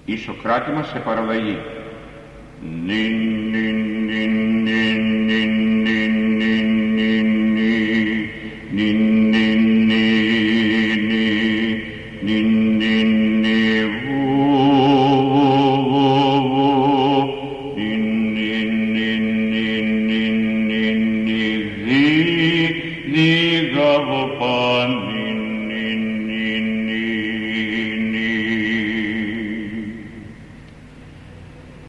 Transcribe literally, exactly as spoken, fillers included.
Η Σοκράτη μας σε παραλλαγή. Νιν, νιν, νιν, νιν, νιν, νιν, νιν, νιν, νιν, νιν, νιν, νιν, νιν, βου, βου, βου, νιν, νιν, νιν, νιν, νιν, νιν, νιν, δι, δι, γαβοπάνιν.